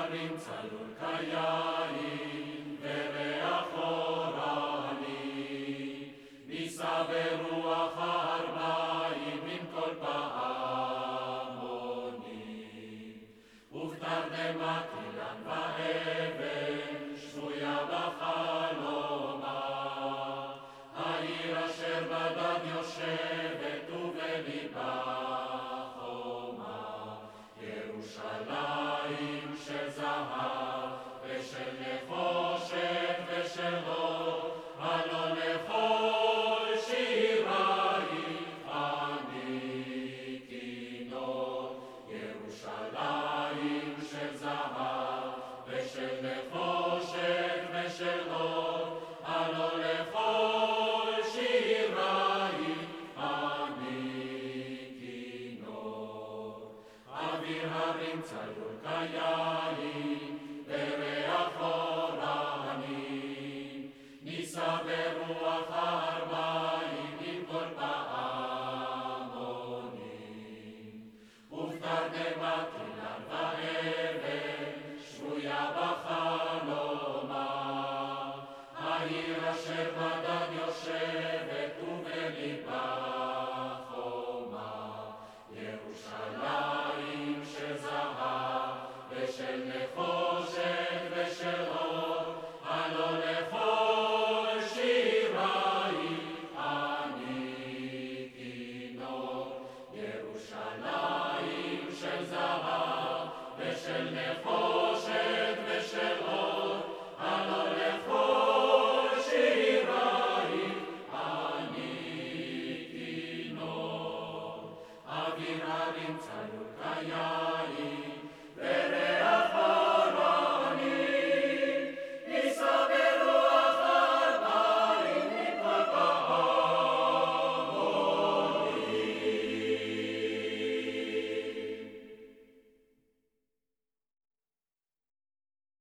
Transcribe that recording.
הרים צלול כיין וריח אורני, נישא ברוח הארבעים עם כל פעמוני, ובתרדמת אילן ואבן שבויה בחלומה, העיר אשר בדד יושבת ובליבה חומה, ירושלים של זהב ושל נחושת ושל אור, הלא לכל שירייך אני כינור. ירושלים של זהב ושל נחושת ושל אור, הלא לכל שירייך אני כינור. אוויר הרים צלול כיין וריח